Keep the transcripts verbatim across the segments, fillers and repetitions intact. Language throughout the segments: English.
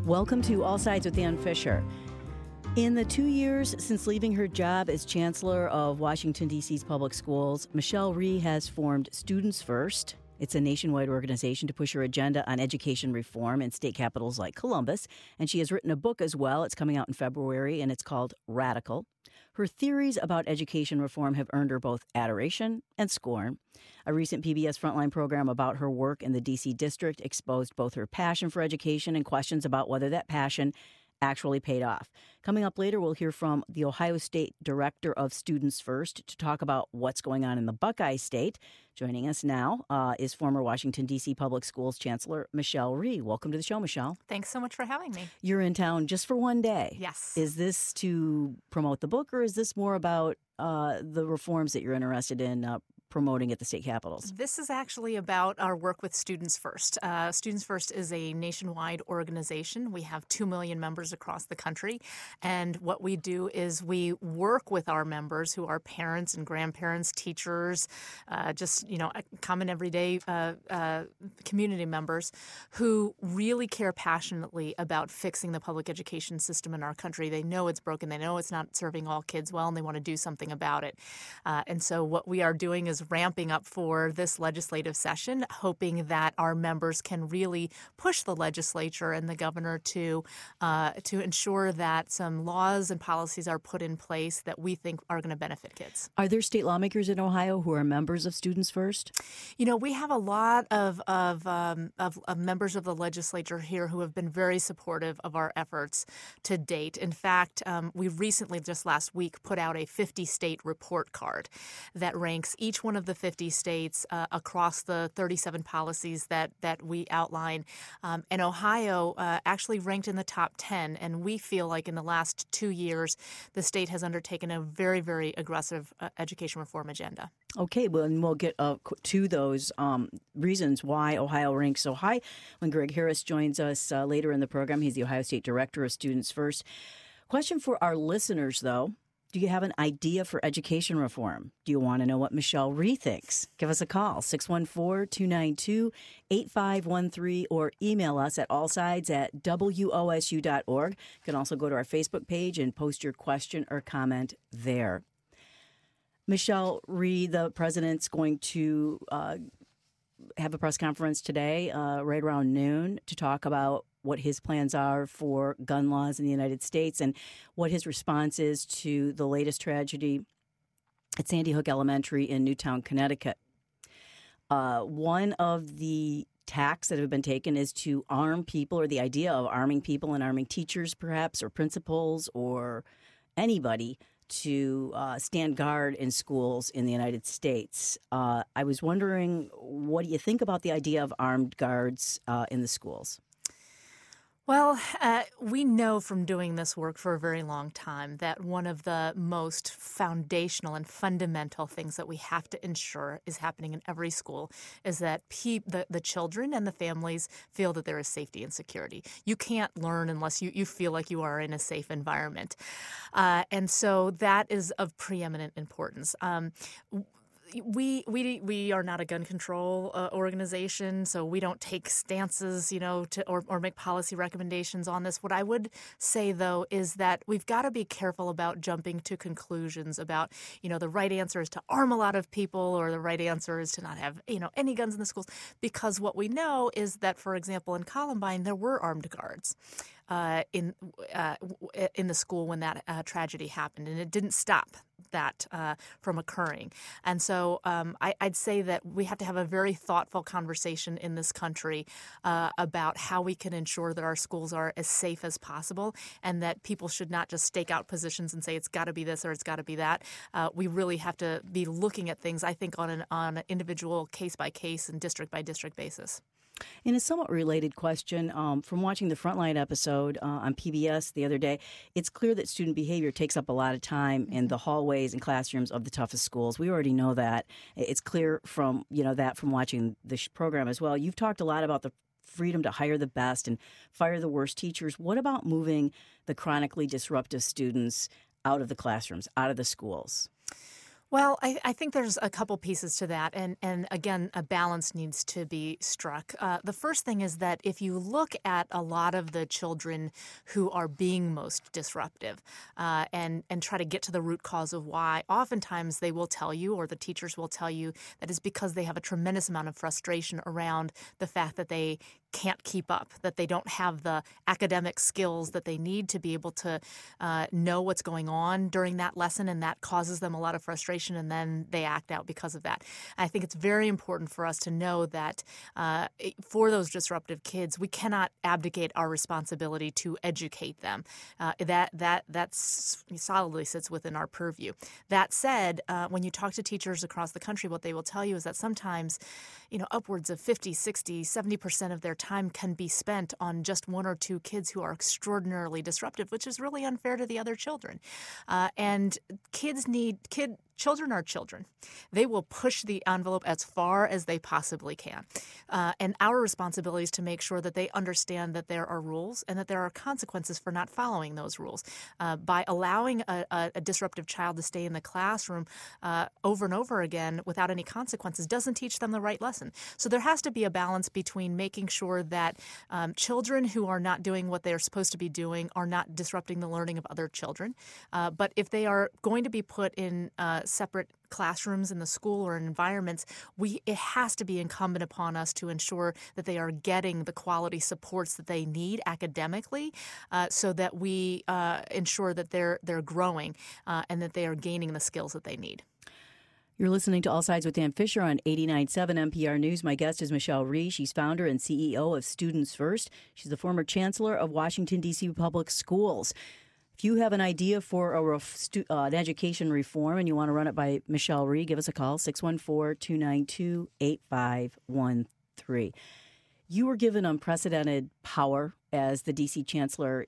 Welcome to All Sides with Ann Fisher. In the two years since leaving her job as Chancellor of Washington, D C's public schools, Michelle Rhee has formed Students First. It's a nationwide organization to push her agenda on education reform in state capitals like Columbus. And she has written a book as well. It's coming out in February, and it's called Radical. Her theories about education reform have earned her both adoration and scorn. A recent P B S Frontline program about her work in the D C district exposed both her passion for education and questions about whether that passion actually paid off. Coming up later, we'll hear from the Ohio State Director of Students First to talk about what's going on in the Buckeye State. Joining us now uh, is former Washington, D C Public Schools Chancellor Michelle Rhee. Welcome to the show, Michelle. Thanks so much for having me. You're in town just for one day. Yes. Is this to promote the book, or is this more about uh, the reforms that you're interested in uh, promoting at the state capitals? This is actually about our work with Students First. Uh, Students First is a nationwide organization. We have two million members across the country. And what we do is we work with our members who are parents and grandparents, teachers, uh, just, you know, common everyday uh, uh, community members who really care passionately about fixing the public education system in our country. They know it's broken. They know it's not serving all kids well, and they want to do something about it. Uh, and so what we are doing is ramping up for this legislative session, hoping that our members can really push the legislature and the governor to uh, to ensure that some laws and policies are put in place that we think are going to benefit kids. Are there state lawmakers in Ohio who are members of Students First? You know, we have a lot of of, um, of of members of the legislature here who have been very supportive of our efforts to date. In fact, um, we recently, just last week, put out a fifty-state report card that ranks each one of the fifty states uh, across the thirty-seven policies that that we outline. Um, and Ohio uh, actually ranked in the top ten. And we feel like in the last two years, the state has undertaken a very, very aggressive uh, education reform agenda. Okay, well, and we'll get uh, to those um, reasons why Ohio ranks so high when Greg Harris joins us uh, later in the program. He's the Ohio State Director of Students First. Question for our listeners, though. Do you have an idea for education reform? Do you want to know what Michelle Rhee thinks? Give us a call, six one four, two nine two, eight five one three, or email us at allsides at W O S U dot org. You can also go to our Facebook page and post your question or comment there. Michelle Rhee, the president's going to uh, have a press conference today, uh, right around noon, to talk about what his plans are for gun laws in the United States and what his response is to the latest tragedy at Sandy Hook Elementary in Newtown, Connecticut. Uh, one of the tacks that have been taken is to arm people, or the idea of arming people and arming teachers, perhaps, or principals, or anybody to uh, stand guard in schools in the United States. Uh, I was wondering, what do you think about the idea of armed guards uh, in the schools? Well, uh, we know from doing this work for a very long time that one of the most foundational and fundamental things that we have to ensure is happening in every school is that pe- the, the children and the families feel that there is safety and security. You can't learn unless you, you feel like you are in a safe environment. Uh, and so that is of preeminent importance. Um, We we we are not a gun control uh, organization, so we don't take stances, you know, to or, or make policy recommendations on this. What I would say, though, is that we've got to be careful about jumping to conclusions about, you know, the right answer is to arm a lot of people or the right answer is to not have, you know, any guns in the schools. Because what we know is that, for example, in Columbine, there were armed guards uh, in uh, in the school when that uh, tragedy happened, and it didn't stop that uh, from occurring. And so um, I, I'd say that we have to have a very thoughtful conversation in this country uh, about how we can ensure that our schools are as safe as possible, and that people should not just stake out positions and say it's got to be this or it's got to be that. Uh, we really have to be looking at things, I think, on an, on an individual case-by-case and district-by-district basis. In a somewhat related question, um, from watching the Frontline episode uh, on P B S the other day, it's clear that student behavior takes up a lot of time in the hallways and classrooms of the toughest schools. We already know that. It's clear from, you know, that from watching this program as well. You've talked a lot about the freedom to hire the best and fire the worst teachers. What about moving the chronically disruptive students out of the classrooms, out of the schools? Well, I, I think there's a couple pieces to that. And, and again, a balance needs to be struck. Uh, the first thing is that if you look at a lot of the children who are being most disruptive uh, and, and try to get to the root cause of why, oftentimes they will tell you, or the teachers will tell you, that it's because they have a tremendous amount of frustration around the fact that they can't keep up, that they don't have the academic skills that they need to be able to uh, know what's going on during that lesson, and that causes them a lot of frustration, and then they act out because of that. I think it's very important for us to know that uh, for those disruptive kids, we cannot abdicate our responsibility to educate them. Uh, that that that's solidly sits within our purview. That said, uh, when you talk to teachers across the country, what they will tell you is that sometimes, you know, upwards of fifty, sixty, seventy percent of their time can be spent on just one or two kids who are extraordinarily disruptive, which is really unfair to the other children. Uh, and kids need kid. Children are children. They will push the envelope as far as they possibly can. Uh, and our responsibility is to make sure that they understand that there are rules and that there are consequences for not following those rules. Uh, by allowing a, a, a disruptive child to stay in the classroom uh, over and over again without any consequences doesn't teach them the right lesson. So there has to be a balance between making sure that um, children who are not doing what they are supposed to be doing are not disrupting the learning of other children. Uh, but if they are going to be put in uh, separate classrooms in the school or in environments, we it has to be incumbent upon us to ensure that they are getting the quality supports that they need academically, uh, so that we uh, ensure that they're they're growing uh, and that they are gaining the skills that they need. You're listening to All Sides with Dan Fisher on eighty-nine point seven N P R News. My guest is Michelle Rhee. She's founder and C E O of Students First. She's the former chancellor of Washington, D C Public Schools. If you have an idea for a ref, stu, uh, an education reform and you want to run it by Michelle Rhee, give us a call, six one four, two nine two, eight five one three. You were given unprecedented power as the D C chancellor.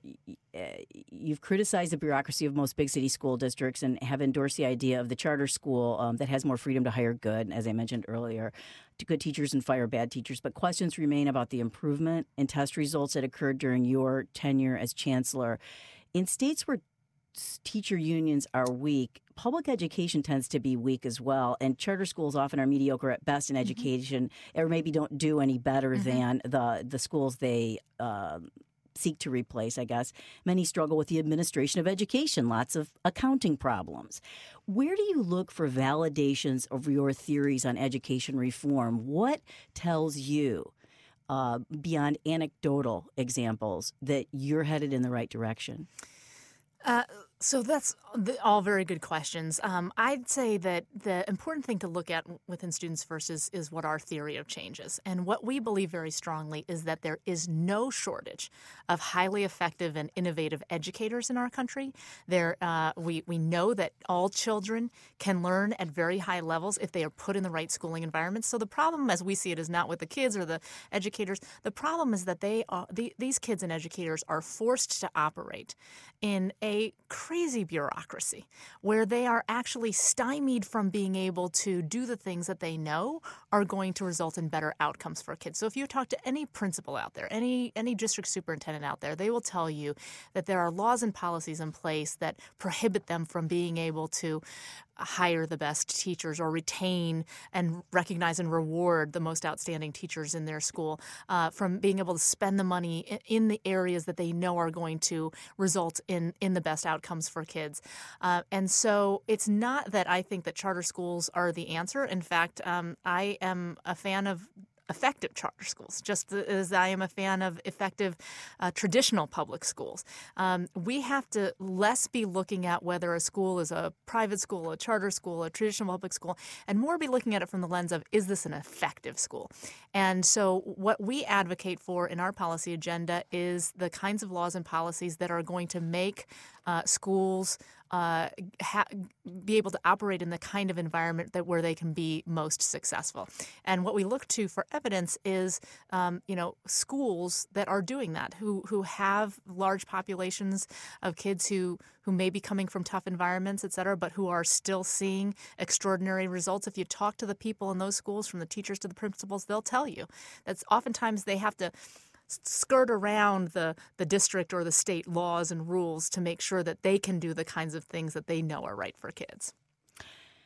You've criticized the bureaucracy of most big city school districts and have endorsed the idea of the charter school um, that has more freedom to hire good, as I mentioned earlier, to good teachers and fire bad teachers. But questions remain about the improvement in test results that occurred during your tenure as chancellor. In states where teacher unions are weak, public education tends to be weak as well, and charter schools often are mediocre at best in education, mm-hmm. or maybe don't do any better mm-hmm. than the, the schools they uh, seek to replace, I guess. Many struggle with the administration of education, lots of accounting problems. Where do you look for validations of your theories on education reform? What tells you, uh, beyond anecdotal examples, that you're headed in the right direction? Uh, so that's all very good questions. Um, I'd say that the important thing to look at within Students First is, is what our theory of change is. And what we believe very strongly is that there is no shortage of highly effective and innovative educators in our country. There, uh, we, we know that all children can learn at very high levels if they are put in the right schooling environments. So the problem, as we see it, is not with the kids or the educators. The problem is that they are, the, these kids and educators are forced to operate in a crazy bureaucracy where they are actually stymied from being able to do the things that they know are going to result in better outcomes for kids. So if you talk to any principal out there, any any district superintendent out there, they will tell you that there are laws and policies in place that prohibit them from being able to hire the best teachers or retain and recognize and reward the most outstanding teachers in their school, uh, from being able to spend the money in, in the areas that they know are going to result in, in the best outcomes for kids. Uh, and so it's not that I think that charter schools are the answer. In fact, um, I am a fan of effective charter schools, just as I am a fan of effective uh, traditional public schools. Um, we have to less be looking at whether a school is a private school, a charter school, a traditional public school, and more be looking at it from the lens of, is this an effective school? And so what we advocate for in our policy agenda is the kinds of laws and policies that are going to make uh, schools Uh, ha- be able to operate in the kind of environment that where they can be most successful. And what we look to for evidence is, um, you know, schools that are doing that, who who have large populations of kids who who may be coming from tough environments, et cetera, but who are still seeing extraordinary results. If you talk to the people in those schools, from the teachers to the principals, they'll tell you that's oftentimes they have to skirt around the, the district or the state laws and rules to make sure that they can do the kinds of things that they know are right for kids.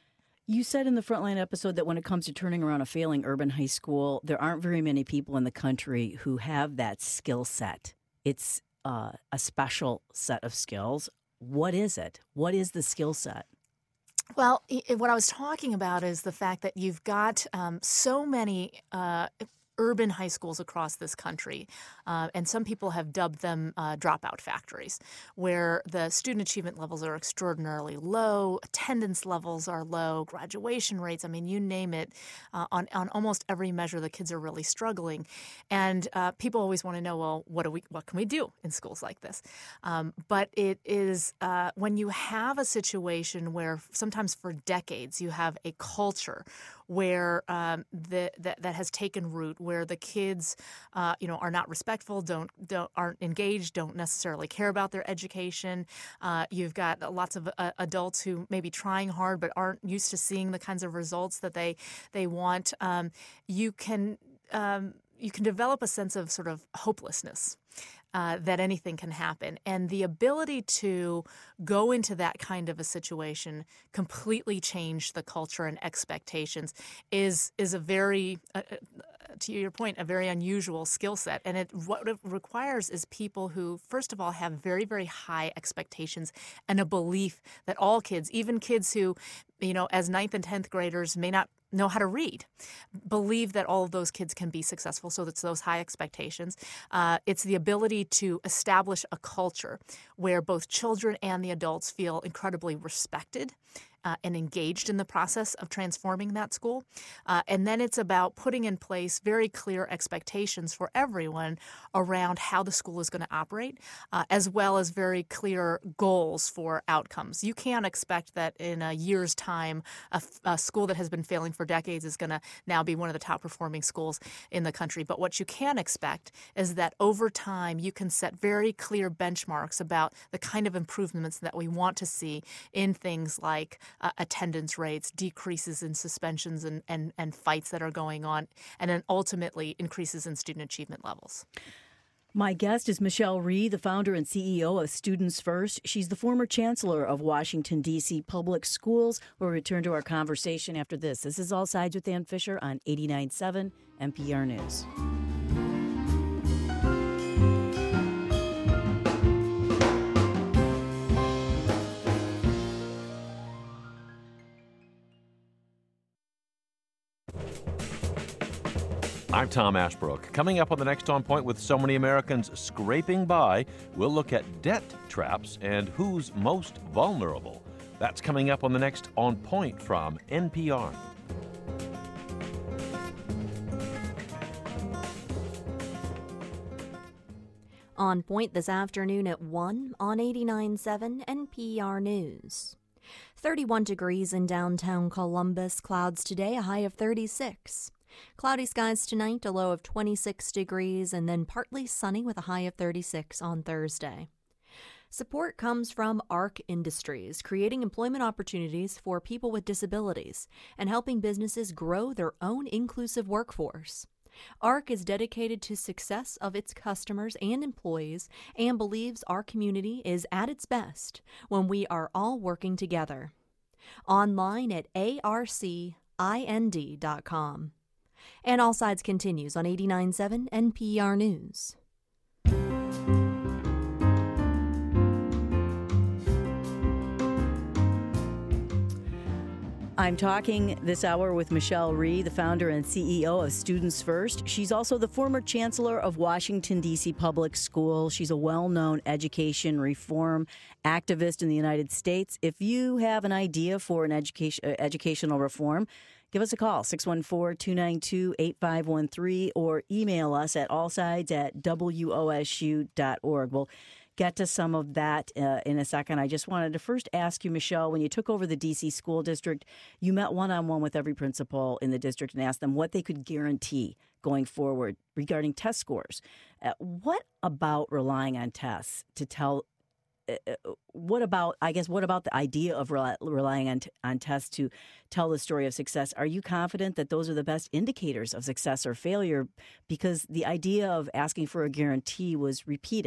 You said in the Frontline episode that when it comes to turning around a failing urban high school, there aren't very many people in the country who have that skill set. It's uh, a special set of skills. What is it? What is the skill set? Well, i- what I was talking about is the fact that you've got um, so many uh, urban high schools across this country, uh, and some people have dubbed them uh, dropout factories, where the student achievement levels are extraordinarily low, attendance levels are low, graduation rates, I mean, you name it, uh, on, on almost every measure, the kids are really struggling. And uh, people always want to know, well, what do we, what can we do in schools like this? Um, but it is uh, when you have a situation where sometimes for decades you have a culture where um, the, that that has taken root, where the kids, uh, you know, are not respectful, don't don't aren't engaged, don't necessarily care about their education. Uh, you've got lots of uh, adults who may be trying hard but aren't used to seeing the kinds of results that they they want. Um, you can um, you can develop a sense of sort of hopelessness. Uh, that anything can happen. And the ability to go into that kind of a situation, completely change the culture and expectations is is a very, uh, to your point, a very unusual skill set. And it what it requires is people who, first of all, have very, very high expectations and a belief that all kids, even kids who, you know, as ninth and tenth graders may not know how to read, believe that all of those kids can be successful. So it's those high expectations. Uh, it's the ability to establish a culture where both children and the adults feel incredibly respected uh, and engaged in the process of transforming that school. Uh, and then it's about putting in place very clear expectations for everyone around how the school is going to operate, uh, as well as very clear goals for outcomes. You can't expect that in a year's time, a, a school that has been failing for decades is going to now be one of the top performing schools in the country. But what you can expect is that over time, you can set very clear benchmarks about the kind of improvements that we want to see in things like uh, attendance rates, decreases in suspensions and, and, and fights that are going on, and then ultimately increases in student achievement levels. My guest is Michelle Rhee, the founder and C E O of Students First. She's the former chancellor of Washington, D C Public Schools. We'll return to our conversation after this. This is All Sides with Ann Fisher on eighty-nine point seven N P R News. I'm Tom Ashbrook. Coming up on the next On Point with so many Americans scraping by, we'll look at debt traps and who's most vulnerable. That's coming up on the next On Point from N P R. On Point this afternoon at one on eighty-nine point seven N P R News. thirty-one degrees in downtown Columbus, clouds today, a high of thirty-six. Cloudy skies tonight, a low of twenty-six degrees, and then partly sunny with a high of thirty-six on Thursday. Support comes from ARC Industries, creating employment opportunities for people with disabilities and helping businesses grow their own inclusive workforce. ARC is dedicated to success of its customers and employees and believes our community is at its best when we are all working together. Online at A R C I N D dot com. And All Sides continues on eighty-nine point seven N P R News. I'm talking this hour with Michelle Rhee, the founder and C E O of Students First. She's also the former chancellor of Washington, D C Public Schools. She's a well-known education reform activist in the United States. If you have an idea for an education uh, educational reform, give us a call, six one four, two nine two, eight five one three, or email us at allsides at W O S U dot org. We'll get to some of that uh, in a second. I just wanted to first ask you, Michelle, when you took over the D C school district, you met one-on-one with every principal in the district and asked them what they could guarantee going forward regarding test scores. Uh, what about relying on tests to tell Uh, what about, I guess, what about the idea of rely, relying on, t- on tests to tell the story of success? Are you confident that those are the best indicators of success or failure? Because the idea of asking for a guarantee was repeated.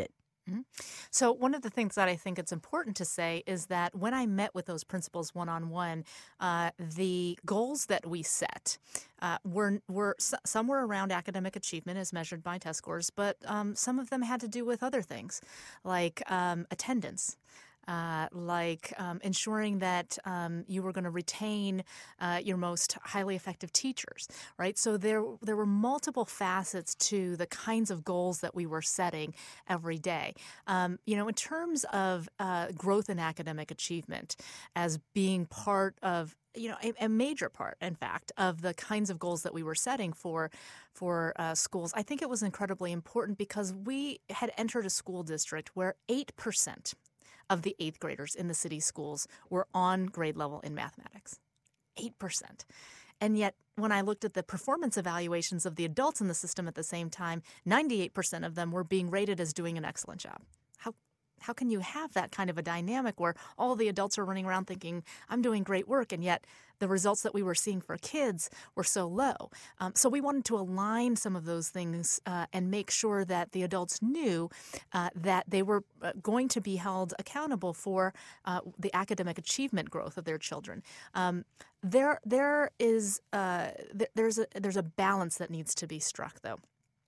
Mm-hmm. So one of the things that I think it's important to say is that when I met with those principals one-on-one, uh, the goals that we set uh, were, were some were around academic achievement as measured by test scores, but um, some of them had to do with other things like um, attendance. Uh, like um, ensuring that um, you were going to retain uh, your most highly effective teachers, right? So there, there were multiple facets to the kinds of goals that we were setting every day. Um, you know, in terms of uh, growth in academic achievement as being part of you know, a, a major part, in fact, of the kinds of goals that we were setting for for uh, schools, I think it was incredibly important because we had entered a school district where eight percent of the eighth graders in the city schools were on grade level in mathematics. eight percent. And yet, when I looked at the performance evaluations of the adults in the system at the same time, ninety-eight percent of them were being rated as doing an excellent job. How how can you have that kind of a dynamic where all the adults are running around thinking, I'm doing great work, and yet the results that we were seeing for kids were so low? Um, so we wanted to align some of those things uh, and make sure that the adults knew uh, that they were uh, going to be held accountable for uh, the academic achievement growth of their children. Um, there, there is uh, th- there's a there's a balance that needs to be struck, though.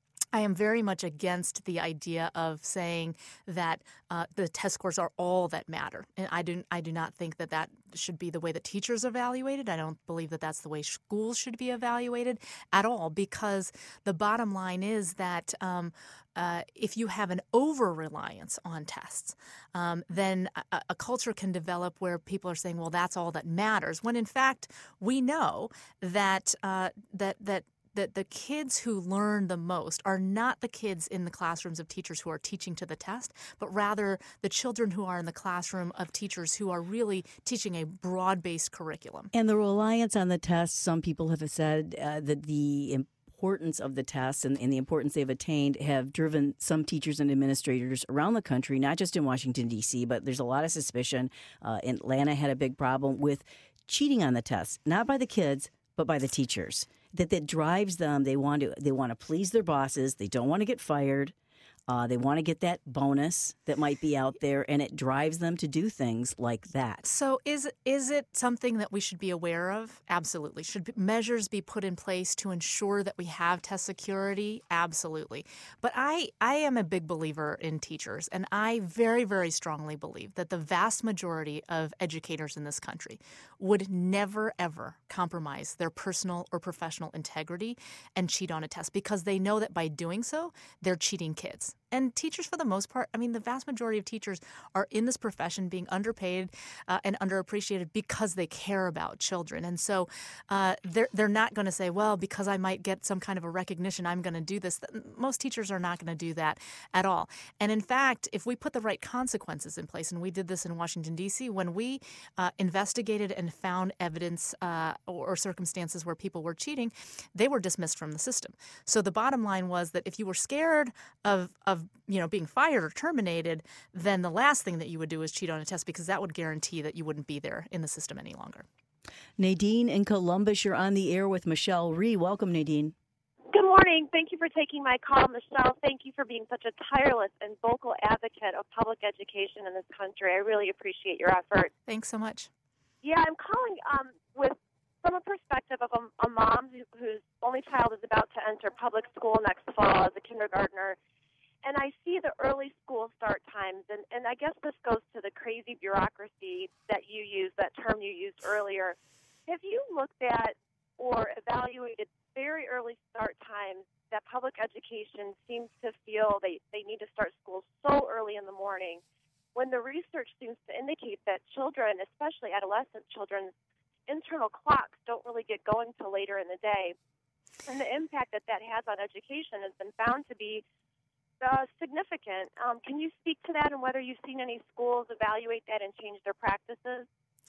I am very much against the idea of saying that uh, the test scores are all that matter. And I do, I do not think that that should be the way that teachers are evaluated. I don't believe that that's the way schools should be evaluated at all, because the bottom line is that um, uh, if you have an over-reliance on tests, um, then a, a culture can develop where people are saying, well, that's all that matters, when in fact we know that uh, that that that the kids who learn the most are not the kids in the classrooms of teachers who are teaching to the test, but rather the children who are in the classroom of teachers who are really teaching a broad-based curriculum. And the reliance on the test, some people have said uh, that the importance of the tests and, and the importance they've attained have driven some teachers and administrators around the country, not just in Washington, D C, but there's a lot of suspicion. Uh, Atlanta had a big problem with cheating on the tests, not by the kids, but by the teachers. That that drives them. They want to they want to please their bosses. They don't want to get fired. Uh, they want to get that bonus that might be out there, and it drives them to do things like that. So is, is it something that we should be aware of? Absolutely. Should measures be put in place to ensure that we have test security? Absolutely. But I, I am a big believer in teachers, and I very, very strongly believe that the vast majority of educators in this country would never, ever compromise their personal or professional integrity and cheat on a test, because they know that by doing so, they're cheating kids. And teachers, for the most part, I mean, the vast majority of teachers are in this profession being underpaid uh, and underappreciated because they care about children. And so uh, they're, they're not going to say, well, because I might get some kind of a recognition, I'm going to do this. Most teachers are not going to do that at all. And in fact, if we put the right consequences in place, and we did this in Washington, D C, when we uh, investigated and found evidence uh, or, or circumstances where people were cheating, they were dismissed from the system. So the bottom line was that if you were scared of, of you know, being fired or terminated, then the last thing that you would do is cheat on a test, because that would guarantee that you wouldn't be there in the system any longer. Nadine in Columbus, you're on the air with Michelle Rhee. Welcome, Nadine. Good morning. Thank you for taking my call, Michelle. Thank you for being such a tireless and vocal advocate of public education in this country. I really appreciate your effort. Thanks so much. Yeah, I'm calling um, with from a perspective of a, a mom who, whose only child is about to enter public school next fall as a kindergartner. And I see the early school start times, and, and I guess this goes to the crazy bureaucracy that you used, that term you used earlier. Have you looked at or evaluated very early start times that public education seems to feel they, they need to start school so early in the morning, when the research seems to indicate that children, especially adolescent children's internal clocks don't really get going till later in the day? And the impact that that has on education has been found to be Uh, significant. Um, can you speak to that and whether you've seen any schools evaluate that and change their practices?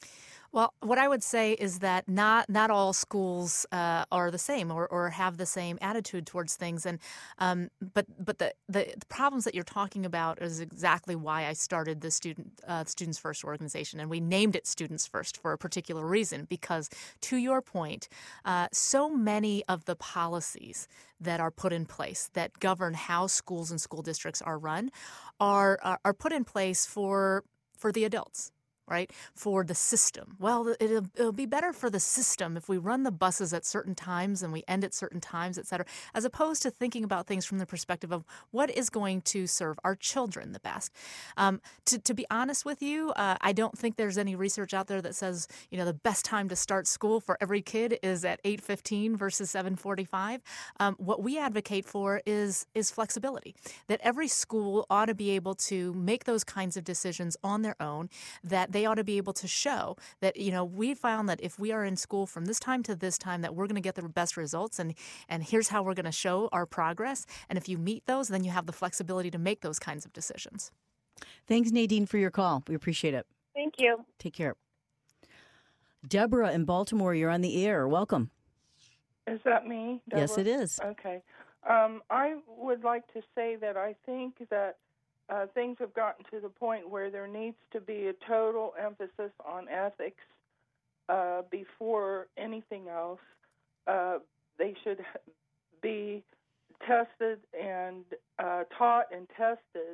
Well, what I would say is that not not all schools uh, are the same or, or have the same attitude towards things, and um, but but the, the the problems that you're talking about is exactly why I started the student uh, Students First organization, and we named it Students First for a particular reason. Because to your point, uh, so many of the policies that are put in place that govern how schools and school districts are run are are, are put in place for for the adults. Right, for the system. Well, it'll, it'll be better for the system if we run the buses at certain times and we end at certain times, et cetera, as opposed to thinking about things from the perspective of what is going to serve our children the best. Um, to, to be honest with you, uh, I don't think there's any research out there that says, you know, the best time to start school for every kid is at eight fifteen versus seven forty-five. Um, what we advocate for is is flexibility, that every school ought to be able to make those kinds of decisions on their own, that they They ought to be able to show that, you know, we found that if we are in school from this time to this time, that we're going to get the best results, and, and here's how we're going to show our progress. And if you meet those, then you have the flexibility to make those kinds of decisions. Thanks, Nadine, for your call. We appreciate it. Thank you. Take care. Deborah in Baltimore, you're on the air. Welcome. Is that me, Deborah? Yes, it is. Okay. Um, I would like to say that I think that Uh, things have gotten to the point where there needs to be a total emphasis on ethics uh, before anything else. Uh, they should be tested and uh, taught and tested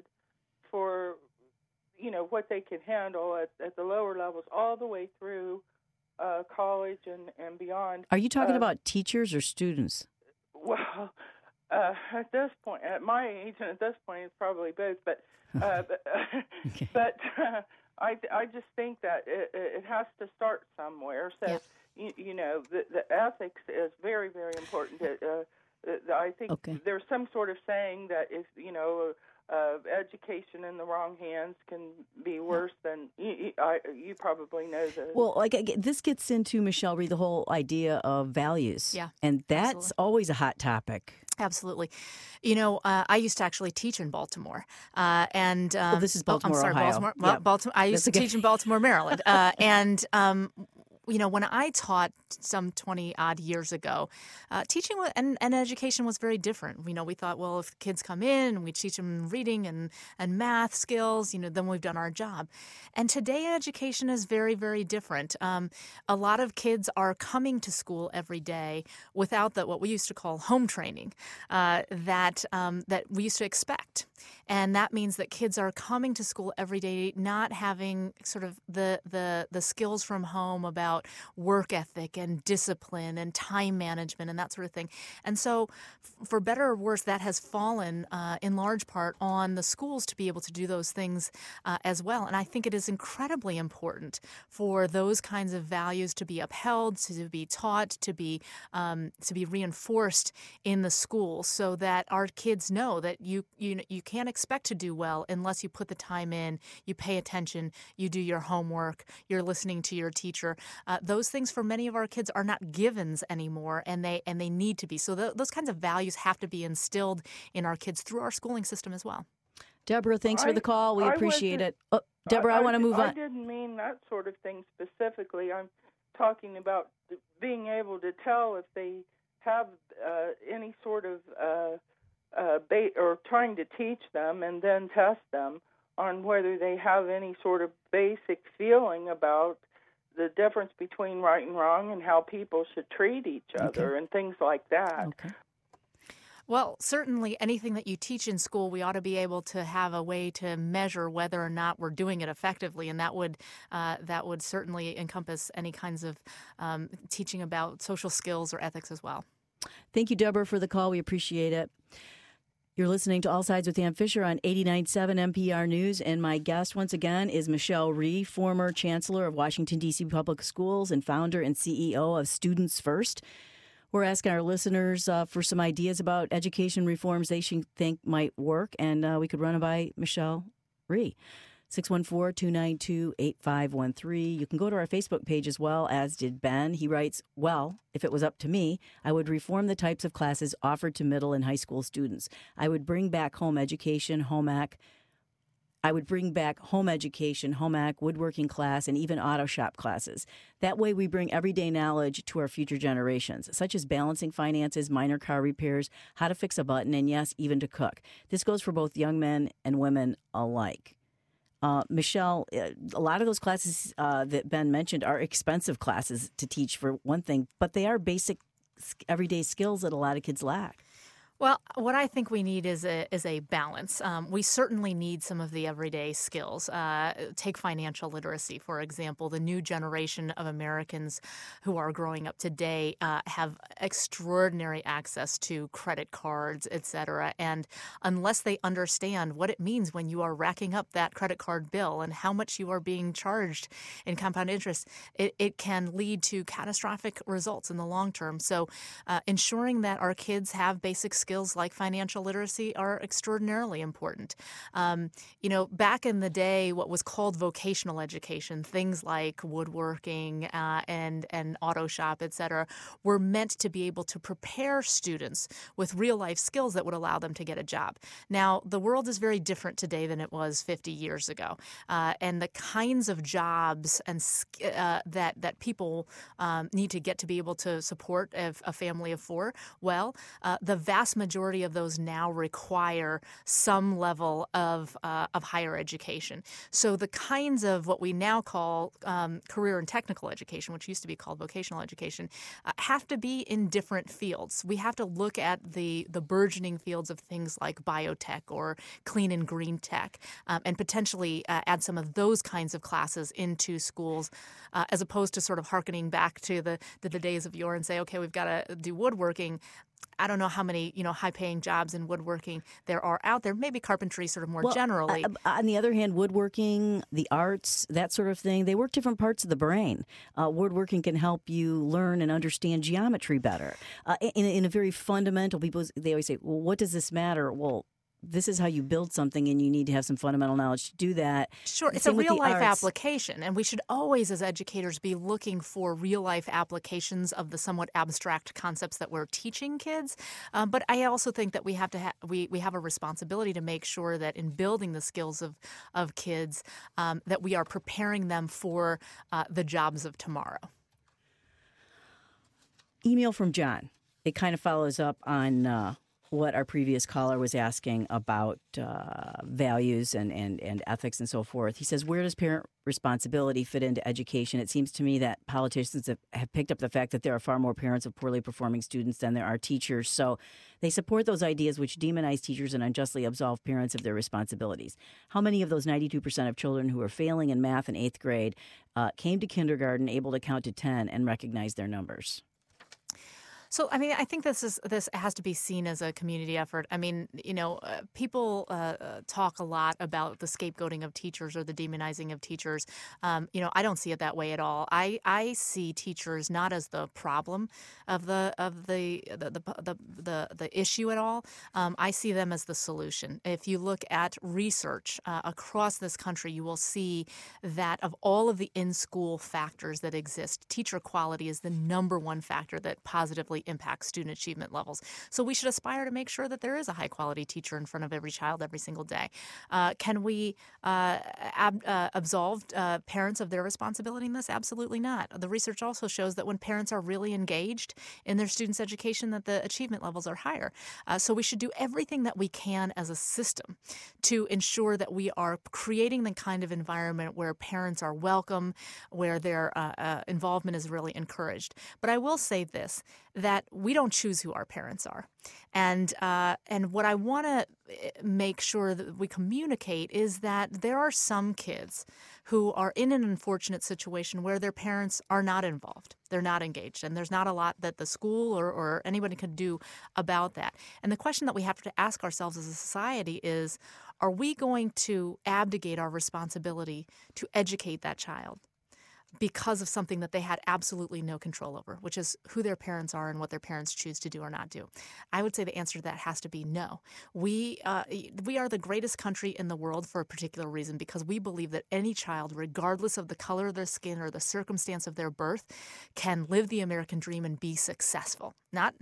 for, you know, what they can handle at, at the lower levels all the way through uh, college and, and beyond. Are you talking uh, about teachers or students? Well, Uh, at this point, at my age, and at this point, it's probably both. But, uh, but, uh, Okay. but uh, I, I just think that it, it has to start somewhere. So, Yeah. you, you know, the, the ethics is very, very important. Uh, I think Okay. there's some sort of saying that if you know, uh, education in the wrong hands can be worse than you, you, I, you probably know this. Well, like I get- this gets into, Michelle Rhee, the whole idea of values. Yeah, And that's absolutely. always a hot topic. Absolutely. You know, uh, I used to actually teach in Baltimore. Uh, and um, Well, this is oh, I'm Baltimore, sorry, Ohio. Baltimore. Well, Yeah. Baltimore. I used That's to okay. teach in Baltimore, Maryland. Uh, and um, you know, when I taught some twenty odd years ago, uh, teaching wa- and, and education was very different. You know, we thought, well, if kids come in and we teach them reading and, and math skills, you know, then we've done our job. And today education is very, very different. Um, a lot of kids are coming to school every day without the, what we used to call home training uh, that um, that we used to expect. And that means that kids are coming to school every day not having sort of the the the skills from home about work ethic and discipline and time management and that sort of thing. And so, f- for better or worse, that has fallen uh, in large part on the schools to be able to do those things uh, as well. And I think it is incredibly important for those kinds of values to be upheld, to be taught, to be um, to be reinforced in the school, so that our kids know that you you you can't expect to do well unless you put the time in, you pay attention, you do your homework, you're listening to your teacher. Uh, those things for many of our kids are not givens anymore, and they and they need to be. So th- those kinds of values have to be instilled in our kids through our schooling system as well. Deborah, thanks for I- the call. We I appreciate wasn't- it. Oh, Deborah, I, want to move I on. didn't mean that sort of thing specifically. I'm talking about th- being able to tell if they have uh, any sort of uh, uh, bait, or trying to teach them and then test them on whether they have any sort of basic feeling about the difference between right and wrong and how people should treat each other and things like that. Okay. Well, certainly anything that you teach in school, we ought to be able to have a way to measure whether or not we're doing it effectively, and that would uh, that would certainly encompass any kinds of um, teaching about social skills or ethics as well. Thank you, Deborah, for the call. We appreciate it. You're listening to All Sides with Ann Fisher on eighty-nine point seven N P R News, and my guest once again is Michelle Rhee, former chancellor of Washington, D C Public Schools and founder and C E O of Students First. We're asking our listeners uh, for some ideas about education reforms they should think might work, and uh, we could run it by Michelle Rhee. six one four, two nine two, eight five one three. You can go to our Facebook page as well, as did Ben. He writes, well, if it was up to me, I would reform the types of classes offered to middle and high school students. I would bring back home education, home ec, I would bring back home education, home ec, woodworking class, and even auto shop classes. That way we bring everyday knowledge to our future generations, such as balancing finances, minor car repairs, how to fix a button, and yes, even to cook. This goes for both young men and women alike. Uh, Michelle, a lot of those classes uh, that Ben mentioned are expensive classes to teach, for one thing, but they are basic everyday skills that a lot of kids lack. Well, what I think we need is a is a balance. Um, we certainly need some of the everyday skills. Uh, take financial literacy, for example. The new generation of Americans who are growing up today uh, have extraordinary access to credit cards, et cetera. And unless they understand what it means when you are racking up that credit card bill and how much you are being charged in compound interest, it, it can lead to catastrophic results in the long term. So uh, ensuring that our kids have basic skills skills like financial literacy are extraordinarily important. Um, you know, back in the day, what was called vocational education, things like woodworking uh, and, and auto shop, et cetera, were meant to be able to prepare students with real-life skills that would allow them to get a job. Now, the world is very different today than it was fifty years ago. Uh, and the kinds of jobs and uh, that, that people um, need to get to be able to support a, a family of four, well, uh, the vast majority of those now require some level of uh, of higher education. So the kinds of what we now call um, career and technical education, which used to be called vocational education, uh, have to be in different fields. We have to look at the the burgeoning fields of things like biotech or clean and green tech, um, and potentially uh, add some of those kinds of classes into schools, uh, as opposed to sort of hearkening back to the, the the days of yore and say, okay, we've got to do woodworking. I don't know how many, you know, high-paying jobs in woodworking there are out there. Maybe carpentry sort of more well, generally. Uh, on the other hand, woodworking, the arts, that sort of thing, they work different parts of the brain. Uh, woodworking can help you learn and understand geometry better. Uh, in, in a very fundamental, people, they always say, well, what does this matter? Well, this is how you build something, and you need to have some fundamental knowledge to do that. Sure, it's Same a with the real-life arts. application, and we should always, as educators, be looking for real-life applications of the somewhat abstract concepts that we're teaching kids. Um, but I also think that we have to ha- we we have a responsibility to make sure that in building the skills of of kids, um, that we are preparing them for uh, the jobs of tomorrow. Email from John. It kind of follows up on Uh, what our previous caller was asking about uh, values and, and, and ethics and so forth. He says, where does parent responsibility fit into education? It seems to me that politicians have, have picked up the fact that there are far more parents of poorly performing students than there are teachers. So they support those ideas which demonize teachers and unjustly absolve parents of their responsibilities. How many of those ninety-two percent of children who are failing in math in eighth grade uh, came to kindergarten able to count to ten and recognize their numbers? So, I mean, I think this is this has to be seen as a community effort. I mean, you know, uh, people uh, uh, talk a lot about the scapegoating of teachers or the demonizing of teachers. Um, you know, I don't see it that way at all. I, I see teachers not as the problem of the of the the the the, the, the issue at all. Um, I see them as the solution. If you look at research uh, across this country, you will see that of all of the in-school factors that exist, teacher quality is the number one factor that positively impacts student achievement levels. So we should aspire to make sure that there is a high-quality teacher in front of every child every single day. Uh, can we uh, ab- uh, absolve uh, parents of their responsibility in this? Absolutely not. The research also shows that when parents are really engaged in their students' education, that the achievement levels are higher. Uh, so we should do everything that we can as a system to ensure that we are creating the kind of environment where parents are welcome, where their uh, uh, involvement is really encouraged. But I will say this, that we don't choose who our parents are. And uh, and what I want to make sure that we communicate is that there are some kids who are in an unfortunate situation where their parents are not involved. They're not engaged. And there's not a lot that the school or, or anybody can do about that. And the question that we have to ask ourselves as a society is, are we going to abdicate our responsibility to educate that child because of something that they had absolutely no control over, which is who their parents are and what their parents choose to do or not do? I would say the answer to that has to be no. We uh, we are the greatest country in the world for a particular reason, because we believe that any child, regardless of the color of their skin or the circumstance of their birth, can live the American dream and be successful. Not not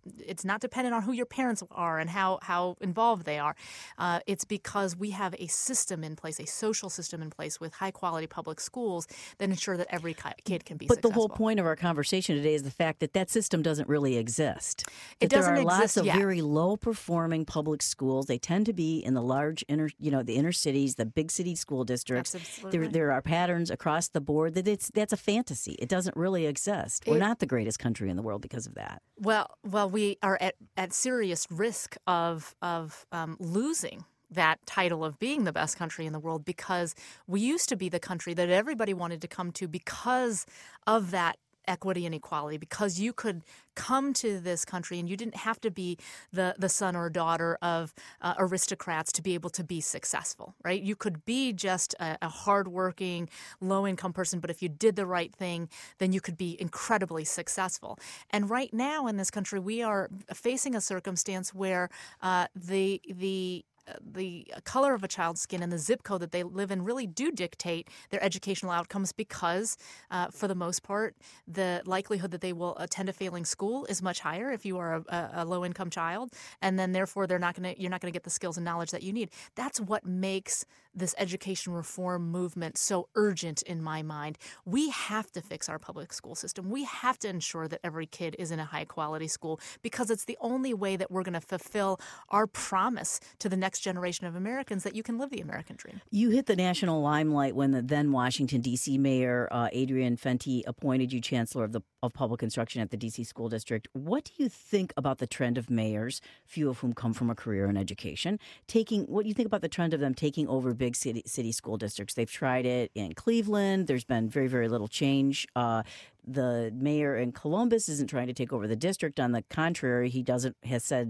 it's not dependent on who your parents are and how, how involved they are. Uh, it's because we have a system in place, a social system in place with high-quality public schools that ensure that every kid can be but successful. But the whole point of our conversation today is the fact that that system doesn't really exist. It that doesn't there are exist lots of yet. very low-performing public schools. They tend to be in the large inner, you know, the inner cities, the big city school districts. Absolutely. There, there are patterns across the board that it's that's a fantasy. It doesn't really exist. We're It- not the greatest country in the world because of that. Well, well, we are at, at serious risk of of um, losing that title of being the best country in the world, because we used to be the country that everybody wanted to come to because of that equity and equality, because you could come to this country and you didn't have to be the, the son or daughter of uh, aristocrats to be able to be successful, right? You could be just a, a hardworking, low-income person, but if you did the right thing, then you could be incredibly successful. And right now in this country, we are facing a circumstance where uh, the the the color of a child's skin and the zip code that they live in really do dictate their educational outcomes, because uh, for the most part, the likelihood that they will attend a failing school is much higher if you are a, a low-income child, and then therefore they're not going to you're not going to get the skills and knowledge that you need. That's what makes this education reform movement so urgent in my mind. We have to fix our public school system. We have to ensure that every kid is in a high-quality school, because it's the only way that we're going to fulfill our promise to the next generation of Americans that you can live the American dream. You hit the national limelight when the then Washington, D C Mayor uh, Adrian Fenty appointed you Chancellor of the of Public Instruction at the D C School District. What do you think about the trend of mayors, few of whom come from a career in education, taking? What do you think about the trend of them taking over big city city school districts? They've tried it in Cleveland. There's been very very little change. Uh, the mayor in Columbus isn't trying to take over the district. On the contrary, he doesn't has said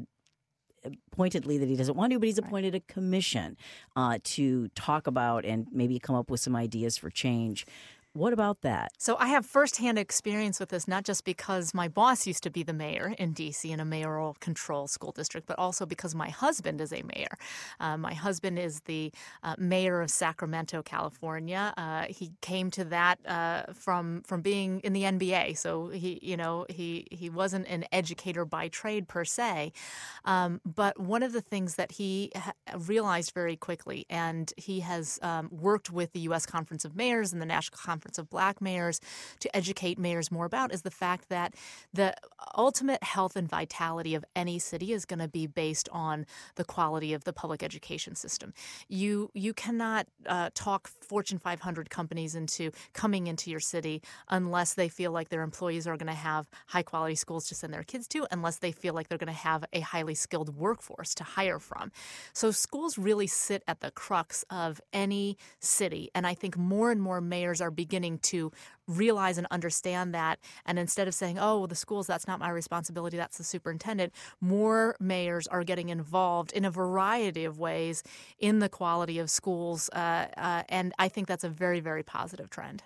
pointedly that he doesn't want to, but he's appointed a commission uh, to talk about and maybe come up with some ideas for change. What about that? So I have firsthand experience with this, not just because my boss used to be the mayor in D C in a mayoral control school district, but also because my husband is a mayor. Uh, my husband is the uh, mayor of Sacramento, California. Uh, he came to that uh, from from being in the N B A, so he, you know, he he wasn't an educator by trade per se. Um, but one of the things that he ha- realized very quickly, and he has um, worked with the U S Conference of Mayors and the National Conference of Black Mayors to educate mayors more about, is the fact that the ultimate health and vitality of any city is going to be based on the quality of the public education system. You you cannot uh, talk Fortune five hundred companies into coming into your city unless they feel like their employees are going to have high-quality schools to send their kids to, unless they feel like they're going to have a highly skilled workforce to hire from. So schools really sit at the crux of any city, and I think more and more mayors are beginning to realize and understand that. And instead of saying, oh, well, the schools, that's not my responsibility, that's the superintendent, more mayors are getting involved in a variety of ways in the quality of schools. Uh, uh, and I think that's a very, very positive trend.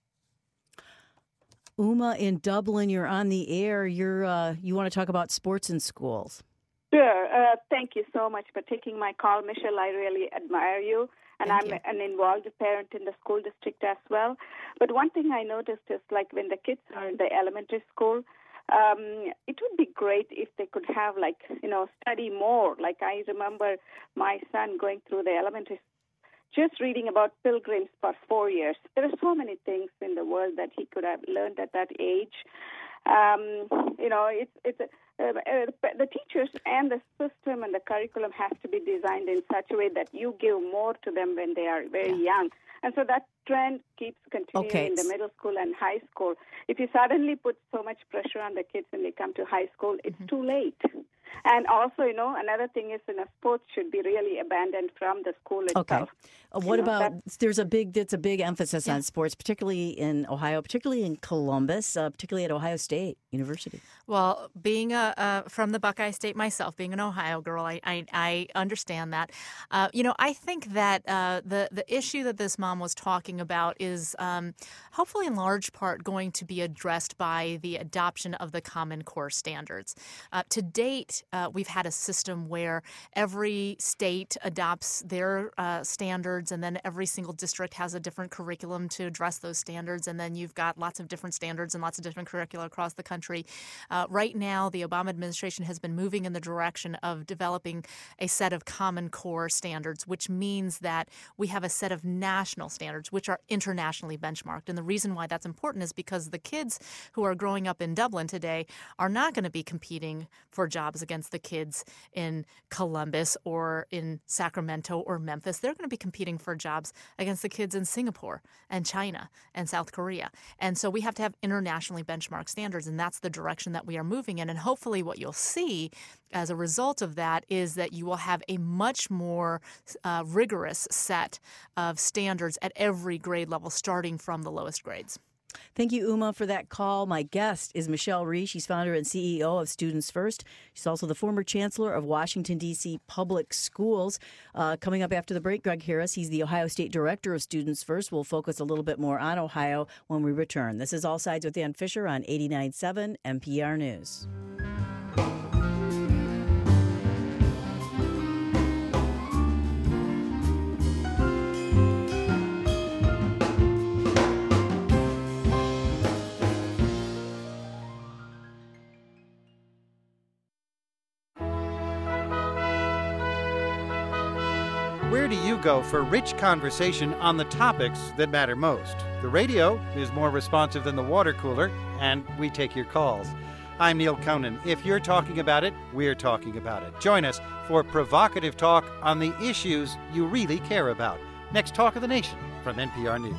Uma, in Dublin, you're on the air. You're uh, you want to talk about sports in schools? Sure. Uh, thank you so much for taking my call, Michelle. I really admire you. And Thank I'm you. an involved parent in the school district as well. But one thing I noticed is, like, when the kids are in the elementary school, um, it would be great if they could have, like, you know, study more. Like, I remember my son going through the elementary, just reading about pilgrims for four years. There are so many things in the world that he could have learned at that age. Um, you know, it's it's uh, uh, the teachers and the system and the curriculum have to be designed in such a way that you give more to them when they are very Yeah. young. And so that trend keeps continuing Okay. in the middle school and high school. If you suddenly put so much pressure on the kids when they come to high school, it's Mm-hmm. too late. And also, you know, another thing is, you know, sports should be really abandoned from the school itself. Okay. Uh, what You know, about, that's- there's a big, that's a big emphasis Yeah. on sports, particularly in Ohio, particularly in Columbus, uh, particularly at Ohio State University. Well, being a, uh, from the Buckeye State myself, being an Ohio girl, I, I, I understand that. Uh, you know, I think that uh, the, the issue that this mom was talking about is um, hopefully in large part going to be addressed by the adoption of the Common Core standards. Uh, to date, state, uh, we've had a system where every state adopts their uh, standards, and then every single district has a different curriculum to address those standards, and then you've got lots of different standards and lots of different curricula across the country. Uh, right now, the Obama administration has been moving in the direction of developing a set of Common Core standards, which means that we have a set of national standards which are internationally benchmarked. And the reason why that's important is because the kids who are growing up in Dublin today are not going to be competing for jobs against the kids in Columbus or in Sacramento or Memphis. They're going to be competing for jobs against the kids in Singapore and China and South Korea. And so we have to have internationally benchmarked standards, and that's the direction that we are moving in. And hopefully what you'll see as a result of that is that you will have a much more uh, rigorous set of standards at every grade level, starting from the lowest grades. Thank you, Uma, for that call. My guest is Michelle Rhee. She's founder and C E O of Students First. She's also the former chancellor of Washington, D C Public Schools. Uh, coming up after the break, Greg Harris. He's the Ohio State director of Students First. We'll focus a little bit more on Ohio when we return. This is All Sides with Ann Fisher on eighty-nine point seven N P R News. Where do you go for rich conversation on the topics that matter most? The radio is more responsive than the water cooler, and we take your calls. I'm Neil Conan. If you're talking about it, we're talking about it. Join us for provocative talk on the issues you really care about. Next Talk of the Nation from N P R News.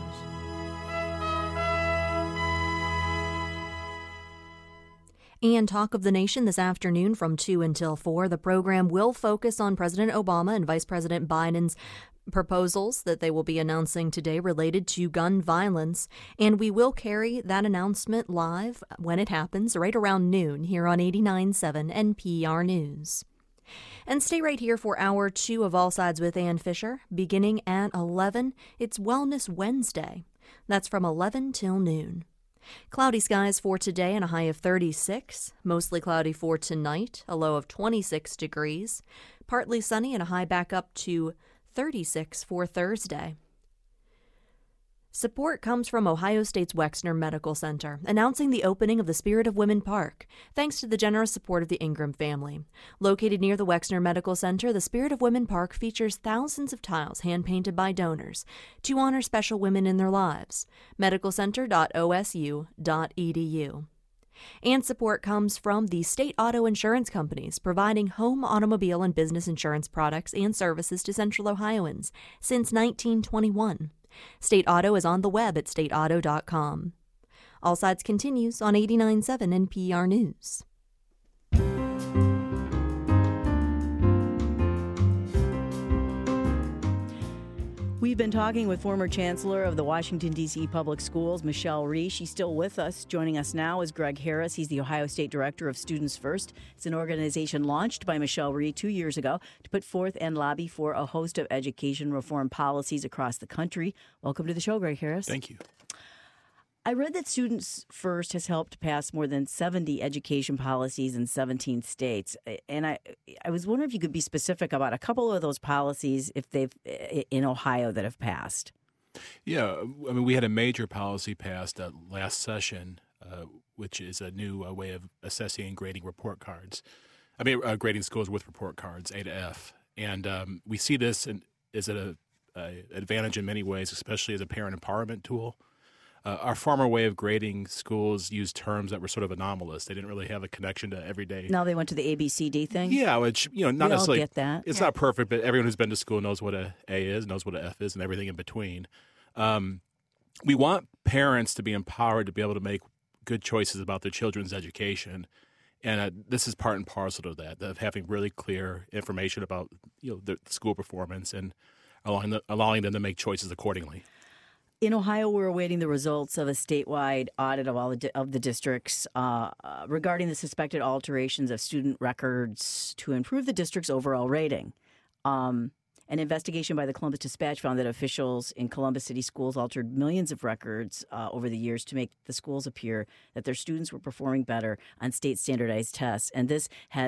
And Talk of the Nation this afternoon from two until four. The program will focus on President Obama and Vice President Biden's proposals that they will be announcing today related to gun violence. And we will carry that announcement live when it happens, right around noon, here on eighty-nine point seven N P R News. And stay right here for hour two of All Sides with Ann Fisher. Beginning at eleven, it's Wellness Wednesday. That's from eleven till noon. Cloudy skies for today and a high of thirty-six. Mostly cloudy for tonight, a low of twenty-six degrees. Partly sunny and a high back up to thirty-six for Thursday. Support comes from Ohio State's Wexner Medical Center, announcing the opening of the Spirit of Women Park, thanks to the generous support of the Ingram family. Located near the Wexner Medical Center, the Spirit of Women Park features thousands of tiles hand-painted by donors to honor special women in their lives. medical center dot o s u dot e d u. And support comes from the state auto insurance companies, providing home, automobile, and business insurance products and services to Central Ohioans since nineteen twenty-one. State Auto is on the web at state auto dot com. All Sides continues on eighty-nine point seven N P R News. We've been talking with former chancellor of the Washington, D C Public Schools, Michelle Rhee. She's still with us. Joining us now is Greg Harris. He's the Ohio State director of Students First. It's an organization launched by Michelle Rhee two years ago to put forth and lobby for a host of education reform policies across the country. Welcome to the show, Greg Harris. Thank you. I read that Students First has helped pass more than seventy education policies in seventeen states. And I I was wondering if you could be specific about a couple of those policies if they've in Ohio that have passed. Yeah, I mean, we had a major policy passed uh, last session, uh, which is a new uh, way of assessing and grading report cards. I mean, uh, grading schools with report cards, A to F. And um, we see this in, as an advantage in many ways, especially as a parent empowerment tool. Uh, our former way of grading schools used terms that were sort of anomalous. They didn't really have a connection to everyday. Now they went to the A B C D thing? Yeah, which, you know, not we necessarily. All get that. It's yeah. not perfect, but everyone who's been to school knows what a A is, knows what a F is, and everything in between. Um, we want parents to be empowered to be able to make good choices about their children's education. And uh, this is part and parcel to that, of having really clear information about, you know, the school performance and allowing, the, allowing them to make choices accordingly. In Ohio, we're awaiting the results of a statewide audit of all the, di- of the districts uh, uh, regarding the suspected alterations of student records to improve the district's overall rating. Um, an investigation by the Columbus Dispatch found that officials in Columbus City schools altered millions of records uh, over the years to make the schools appear that their students were performing better on state standardized tests. And this has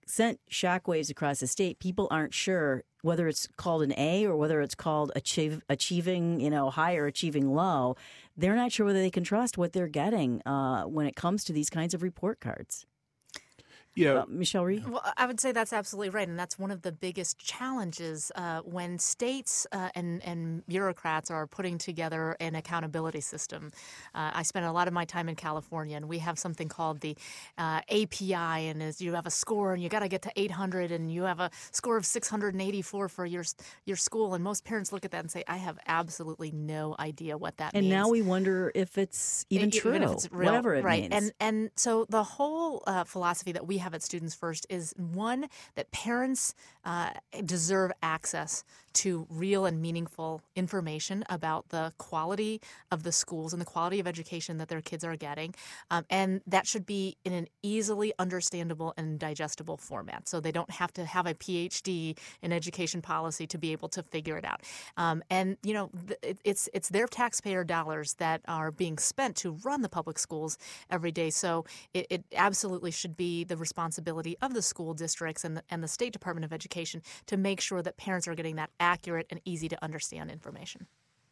sent shockwaves across the state. People aren't sure whether it's called an A or whether it's called achieve, achieving, you know, high or achieving low. They're not sure whether they can trust what they're getting uh, when it comes to these kinds of report cards. Yeah, uh, Michelle Rhee? Well, I would say that's absolutely right, and that's one of the biggest challenges uh, when states uh, and, and bureaucrats are putting together an accountability system. Uh, I spent a lot of my time in California, and we have something called the uh, A P I, and is you have a score, and you got to get to eight hundred, and you have a score of six hundred eighty-four for your your school, and most parents look at that and say, "I have absolutely no idea what that and means." And now we wonder if it's even it, true, even if it's real, whatever it right. means. And and so the whole uh, philosophy that we have at Students First is one that parents uh, deserve access to real and meaningful information about the quality of the schools and the quality of education that their kids are getting, um, and that should be in an easily understandable and digestible format. So they don't have to have a P H D in education policy to be able to figure it out. Um, and you know, th- it's it's their taxpayer dollars that are being spent to run the public schools every day. So it, it absolutely should be the responsibility of the school districts and the, and the State Department of Education to make sure that parents are getting that accurate and easy to understand information.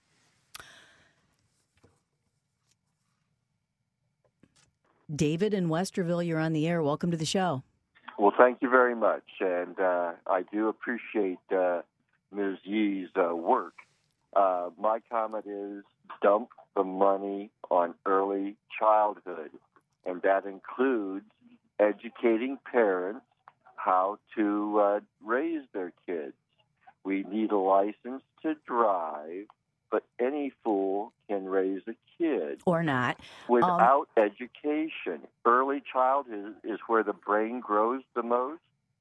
David in Westerville, you're on the air. Welcome to the show. Well, thank you very much, and uh, I do appreciate uh, Miz Yee's uh, work. Uh, my comment is dump the money on early childhood, and that includes educating parents how to uh, raise their kids. We need a license to drive, but any fool can raise a kid. Or not. Without um, education. Early childhood is, is where the brain grows the most.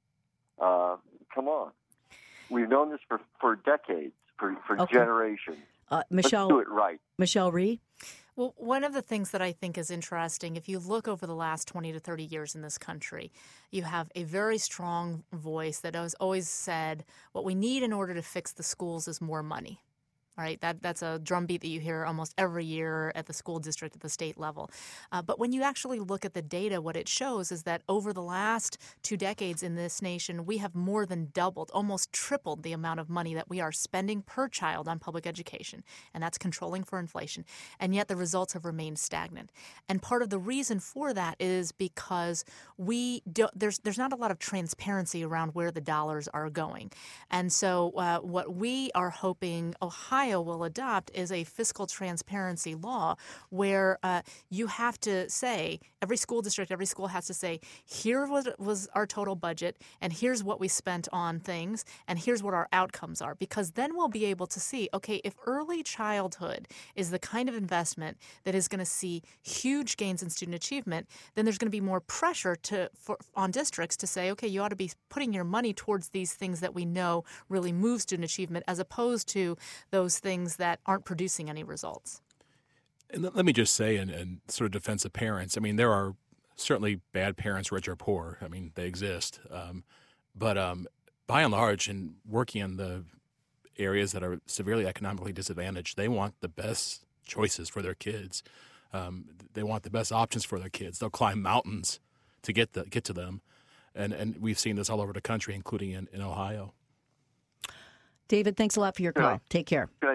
Uh, come on. We've known this for, for decades, for, for okay. generations. Uh, Michelle, Let's do it right. Michelle Rhee? Well, one of the things that I think is interesting, if you look over the last twenty to thirty years in this country, you have a very strong voice that has always said what we need in order to fix the schools is more money. All right, that, that's a drumbeat that you hear almost every year at the school district, at the state level. Uh, but when you actually look at the data, what it shows is that over the last two decades in this nation, we have more than doubled, almost tripled the amount of money that we are spending per child on public education, and that's controlling for inflation. And yet the results have remained stagnant. And part of the reason for that is because we do, there's there's not a lot of transparency around where the dollars are going. And so uh, what we are hoping Ohio will adopt is a fiscal transparency law where uh, you have to say, every school district, every school has to say, here was, was our total budget, and here's what we spent on things, and here's what our outcomes are. Because then we'll be able to see, okay, if early childhood is the kind of investment that is going to see huge gains in student achievement, then there's going to be more pressure to for, on districts to say, okay, you ought to be putting your money towards these things that we know really move student achievement, as opposed to those things that aren't producing any results. And let me just say, in, in sort of defense of parents, I mean, there are certainly bad parents, rich or poor. I mean, they exist. Um, but um, by and large, in working in the areas that are severely economically disadvantaged, they want the best choices for their kids. Um, they want the best options for their kids. They'll climb mountains to get the, get to them. And, and we've seen this all over the country, including in, in Ohio. David, thanks a lot for your call. Good. Take care. Good.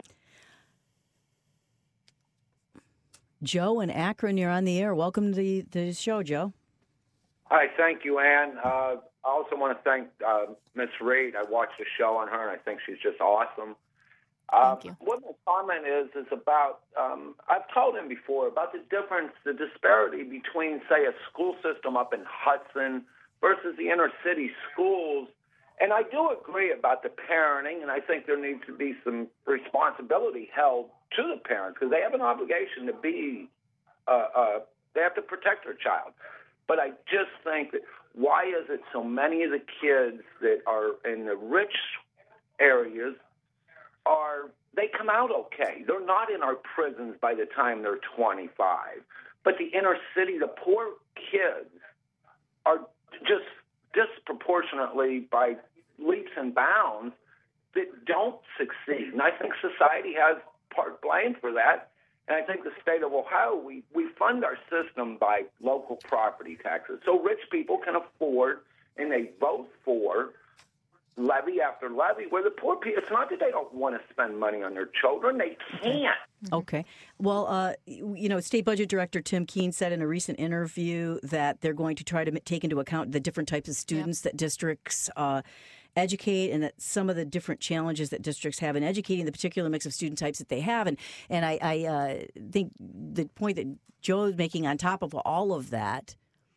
Joe in Akron, you're on the air. Welcome to the, the show, Joe. Hi, thank you, Ann. Uh, I also want to thank uh, Miss Reed. I watched the show on her, and I think she's just awesome. Uh, Thank you. What my comment is is about, um, I've told him before, about the difference, the disparity between, say, a school system up in Hudson versus the inner city schools. And I do agree about the parenting, and I think there needs to be some responsibility held to the parents because they have an obligation to be, uh, uh, they have to protect their child. But I just think that why is it so many of the kids that are in the rich areas are, they come out okay. They're not in our prisons by the time they're twenty-five. But the inner city, the poor kids are just disproportionately by leaps and bounds that don't succeed. And I think society has part blame for that. And I think the state of Ohio, we, we fund our system by local property taxes. So rich people can afford and they vote for levy after levy, where the poor people, it's not that they don't want to spend money on their children, they can't. Okay. Well, uh, you know, State Budget Director Tim Keene said in a recent interview that they're going to try to take into account the different types of students yep. that districts uh, educate, and that some of the different challenges that districts have in educating the particular mix of student types that they have. And and I, I uh, think the point that Joe is making on top of all of that,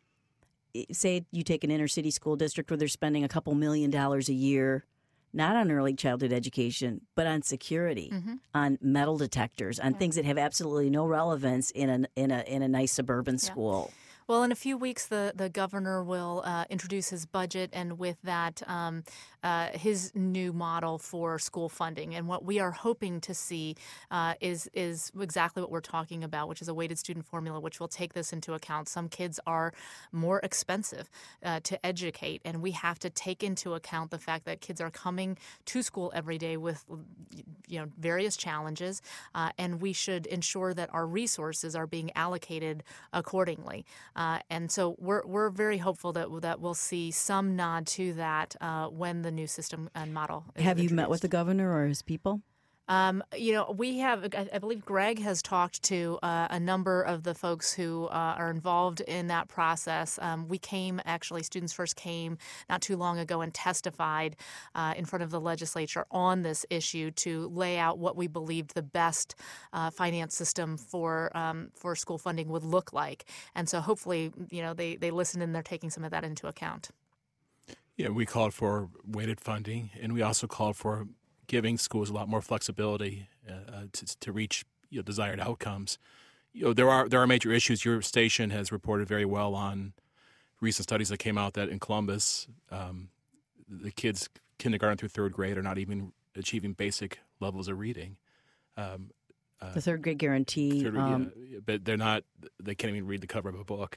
say you take an inner city school district where they're spending a couple million dollars a year, not on early childhood education, but on security, mm-hmm. on metal detectors, on yeah. things that have absolutely no relevance in a in a in a nice suburban yeah. school. Well, in a few weeks, the, the governor will uh, introduce his budget, and with that, um, uh, his new model for school funding. And what we are hoping to see uh, is is exactly what we're talking about, which is a weighted student formula, which will take this into account. Some kids are more expensive uh, to educate, and we have to take into account the fact that kids are coming to school every day with, you know, various challenges, uh, and we should ensure that our resources are being allocated accordingly. Uh, and so we're we're very hopeful that that we'll see some nod to that uh, when the new system and model is Have introduced. You met with the governor or his people? Um, you know, we have, I believe Greg has talked to uh, a number of the folks who uh, are involved in that process. Um, we came, actually, Students First came not too long ago and testified uh, in front of the legislature on this issue to lay out what we believed the best uh, finance system for um, for school funding would look like. And so hopefully, you know, they, they listened and they're taking some of that into account. Yeah, we called for weighted funding, and we also called for giving schools a lot more flexibility uh, to, to reach you know, desired outcomes. You know, there are there are major issues. Your station has reported very well on recent studies that came out that in Columbus, um, the kids kindergarten through third grade are not even achieving basic levels of reading. Um, uh, the third grade guarantee, third, um, yeah, but they're not. They can't even read the cover of a book,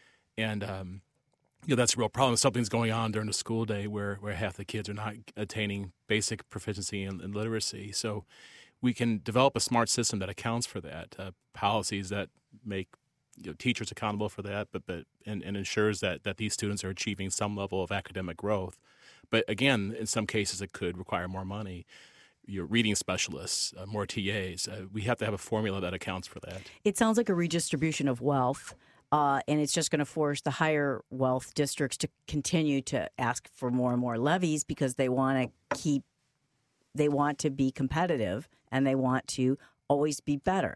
and um, you know, that's a real problem. Something's going on during the school day where, where half the kids are not attaining basic proficiency in, in literacy. So we can develop a smart system that accounts for that, uh, policies that make you know, teachers accountable for that, but but and, and ensures that, that these students are achieving some level of academic growth. But again, in some cases, it could require more money. Your reading specialists, uh, more T As. Uh, we have to have a formula that accounts for that. It sounds like a redistribution of wealth. Uh, and it's just going to force the higher wealth districts to continue to ask for more and more levies because they want to keep, they want to be competitive and they want to always be better.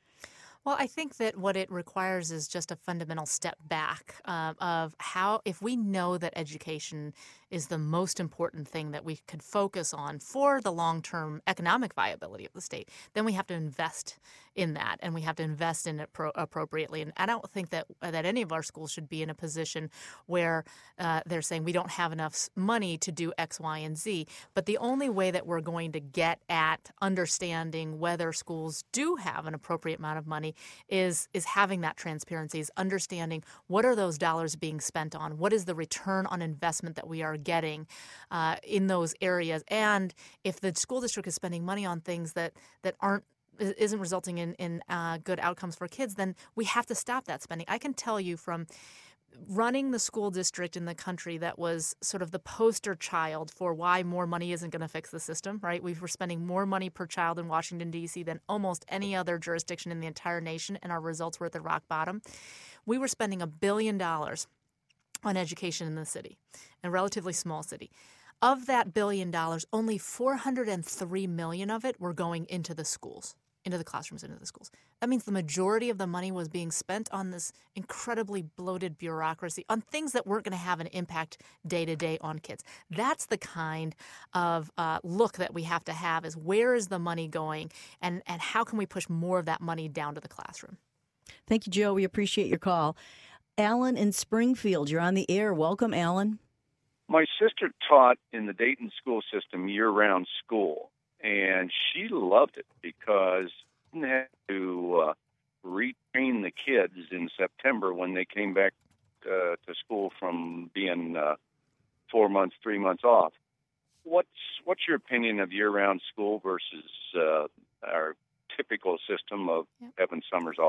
Well, I think that what it requires is just a fundamental step back uh, of how, if we know that education is the most important thing that we could focus on for the long-term economic viability of the state, then we have to invest in that, and we have to invest in it pro- appropriately. And I don't think that that any of our schools should be in a position where uh, they're saying we don't have enough money to do X, Y, and Z. But the only way that we're going to get at understanding whether schools do have an appropriate amount of money is is having that transparency, is understanding what are those dollars being spent on, what is the return on investment that we are getting uh, in those areas, and if the school district is spending money on things that that aren't isn't resulting in, in uh, good outcomes for kids, then we have to stop that spending. I can tell you from running the school district in the country that was sort of the poster child for why more money isn't going to fix the system, right? We were spending more money per child in Washington, D C than almost any other jurisdiction in the entire nation, and our results were at the rock bottom. We were spending a billion dollars on education in the city, a relatively small city. Of that billion dollars, only four hundred three million dollars of it were going into the schools. into the classrooms, into the schools. That means the majority of the money was being spent on this incredibly bloated bureaucracy, on things that weren't going to have an impact day to day on kids. That's the kind of uh, look that we have to have, is where is the money going, and, and how can we push more of that money down to the classroom? Thank you, Joe. We appreciate your call. Alan in Springfield, you're on the air. Welcome, Alan. My sister taught in the Dayton school system year-round school, and she loved it because she didn't have to uh, retrain the kids in September when they came back uh, to school from being uh, four months, three months off. What's what's your opinion of year-round school versus uh, our typical system of yep. having summers off?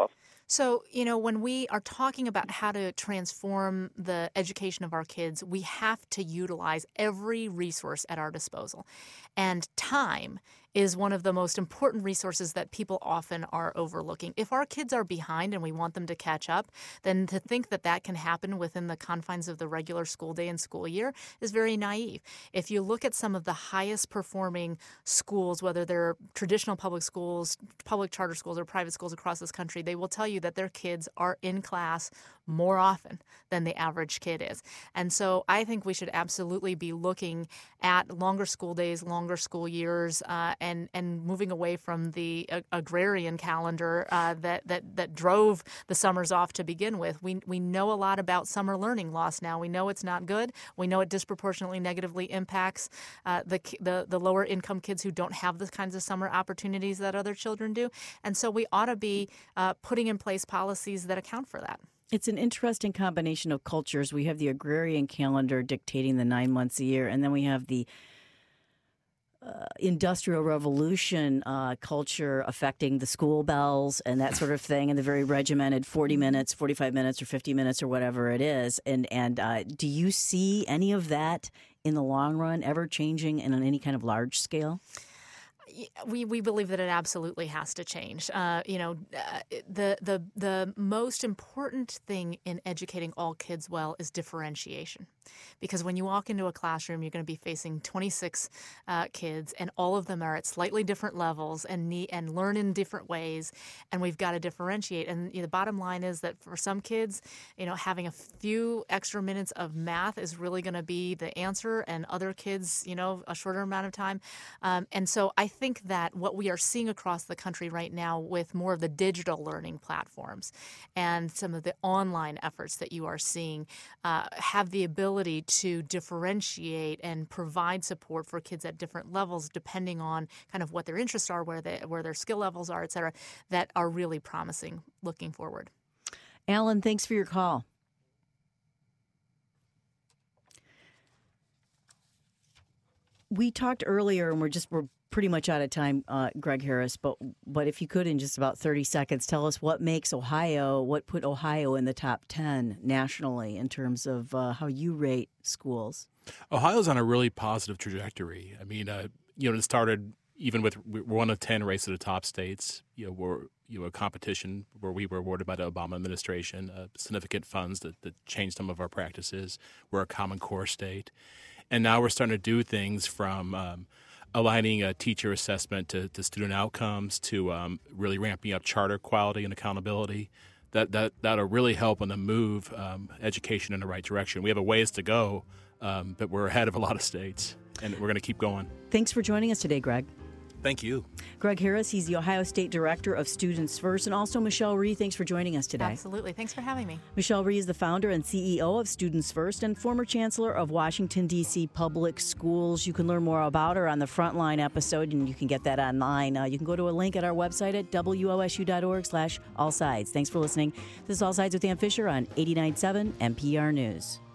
So, you know, when we are talking about how to transform the education of our kids, we have to utilize every resource at our disposal. And time is one of the most important resources that people often are overlooking. If our kids are behind and we want them to catch up, then to think that that can happen within the confines of the regular school day and school year is very naive. If you look at some of the highest performing schools, whether they're traditional public schools, public charter schools, or private schools across this country, they will tell you that their kids are in class more often than the average kid is. And so I think we should absolutely be looking at longer school days, longer school years, uh, and and moving away from the uh, agrarian calendar uh, that, that that drove the summers off to begin with. We we know a lot about summer learning loss now. We know it's not good. We know it disproportionately negatively impacts uh, the, the the lower income kids who don't have the kinds of summer opportunities that other children do. And so we ought to be uh, putting in place policies that account for that. It's an interesting combination of cultures. We have the agrarian calendar dictating the nine months a year, and then we have the uh, industrial revolution uh, culture affecting the school bells and that sort of thing, and the very regimented forty minutes, forty-five minutes, or fifty minutes, or whatever it is. And and uh, do you see any of that in the long run ever changing in on any kind of large scale? We we believe that it absolutely has to change. Uh, you know, uh, the the the most important thing in educating all kids well is differentiation, because when you walk into a classroom, you're going to be facing twenty-six uh, kids, and all of them are at slightly different levels and need, and learn in different ways, and we've got to differentiate. And you know, the bottom line is that for some kids, you know, having a few extra minutes of math is really going to be the answer, and other kids, you know, a shorter amount of time. Um, and so I think that what we are seeing across the country right now with more of the digital learning platforms and some of the online efforts that you are seeing uh, have the ability to differentiate and provide support for kids at different levels depending on kind of what their interests are, where they, where their skill levels are, et cetera, that are really promising looking forward. Alan, thanks for your call. We talked earlier, and we're just we're pretty much out of time, uh, Greg Harris, but but if you could, in just about thirty seconds, tell us what makes Ohio, what put Ohio in the top ten nationally in terms of uh, how you rate schools. Ohio's on a really positive trajectory. I mean, uh, you know, it started even with we're one of ten race to the top states. You know, we're you know a competition where we were awarded by the Obama administration uh, significant funds that, that changed some of our practices. We're a Common Core state, and now we're starting to do things from um, aligning a teacher assessment to, to student outcomes to um, really ramping up charter quality and accountability. That that that'll really help on the move um, education in the right direction. We have a ways to go, um, but we're ahead of a lot of states, and we're going to keep going. Thanks for joining us today, Greg. Thank you. Greg Harris, he's the Ohio State Director of Students First, and also Michelle Rhee, thanks for joining us today. Absolutely. Thanks for having me. Michelle Rhee is the founder and C E O of Students First and former Chancellor of Washington, D C Public Schools. You can learn more about her on the Frontline episode, and you can get that online. Uh, you can go to a link at our website at W O S U dot org slash all sides. Thanks for listening. This is All Sides with Ann Fisher on eighty-nine point seven N P R News.